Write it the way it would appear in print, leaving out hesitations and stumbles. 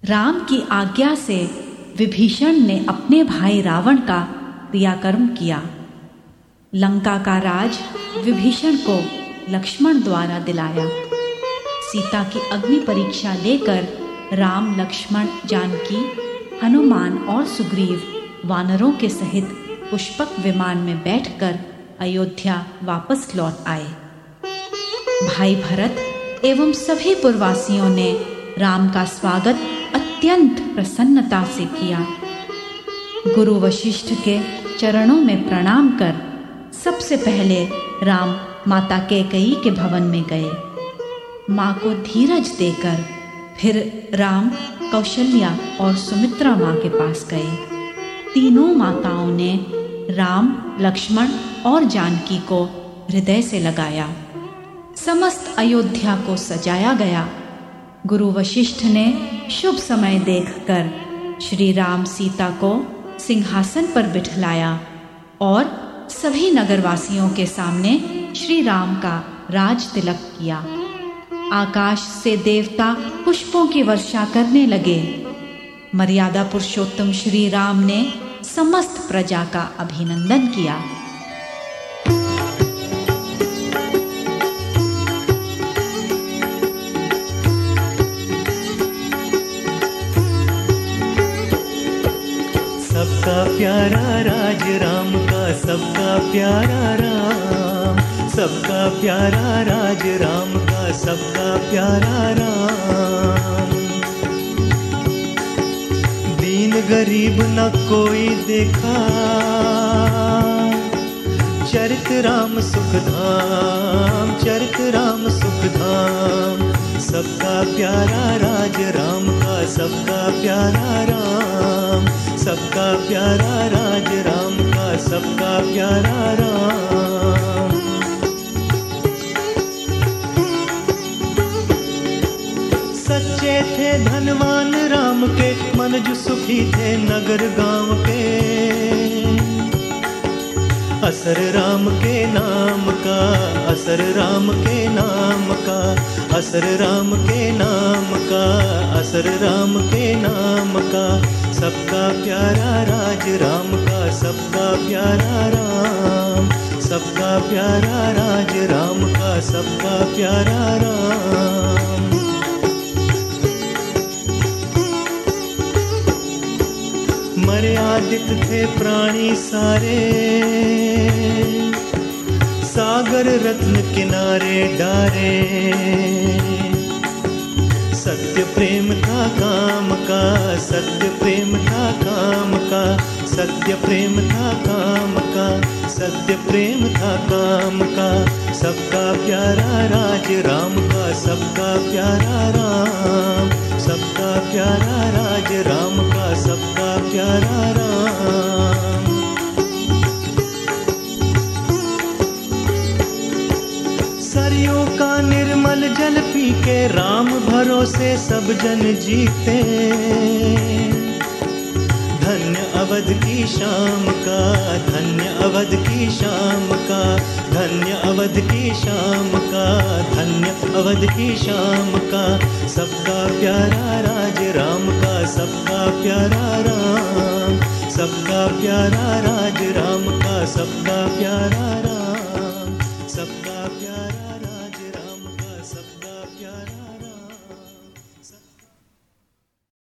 राम की आज्ञा से विभीषण ने अपने भाई रावण का क्रियाकर्म किया। लंका का राज विभीषण को लक्ष्मण द्वारा दिलाया। सीता की अग्नि परीक्षा लेकर राम, लक्ष्मण, जानकी, हनुमान और सुग्रीव वानरों के सहित पुष्पक विमान में बैठकर अयोध्या वापस लौट आए। भाई भरत एवं सभी पुरवासियों ने राम का स्वागत अत्यंत प्रसन्नता से किया। गुरु वशिष्ठ के चरणों में प्रणाम कर सबसे पहले राम माता कैकेयी के भवन में गए। माँ को धीरज देकर फिर राम कौशल्या और सुमित्रा माँ के पास गए। तीनों माताओं ने राम, लक्ष्मण और जानकी को हृदय से लगाया। समस्त अयोध्या को सजाया गया। गुरु वशिष्ठ ने शुभ समय देखकर श्री राम सीता को सिंहासन पर बिठलाया और सभी नगरवासियों के सामने श्री राम का राज तिलक किया। आकाश से देवता पुष्पों की वर्षा करने लगे। मर्यादा पुरुषोत्तम श्री राम ने समस्त प्रजा का अभिनंदन किया। सबका प्यारा राज राम का, सबका प्यारा राम, सबका प्यारा राज राम का, सबका प्यारा राम। दीन गरीब न कोई देखा, चरित राम सुख धाम, चरित राम सुख धाम। सबका प्यारा राज राम का, सबका प्यारा राम, सबका प्यारा राज राम का, सबका प्यारा राम। सच्चे थे धनवान राम के, मनुज सुखी थे नगर गांव के। असर राम के नाम का, असर राम के नाम का, असर राम के नाम का, असर राम के नाम का। सबका प्यारा राज राम का, सबका प्यारा राम, सबका प्यारा राज राम का, सबका प्यारा राम। मर्यादित थे प्राणी सारे, सागर रत्न किनारे डारे। सत्य प्रेम था काम का, सत्य प्रेम था काम का, सत्य प्रेम था काम का, सत्य प्रेम था काम का। सबका प्यारा राज राम का, सबका प्यारा राम, सबका प्यारा राज राम का, सबका प्यारा राम। सरयू का निर्मल जल पी के राम भरोसे सब जन जीते। धन्य अवध की शाम का, धन्य अवध की शाम का, धन्य अवध की शाम का, धन्य अवध की शाम का। सबका प्यारा राज राम का, सबका प्यारा राम, सबका प्यारा राज राम का, सबका प्यारा राम।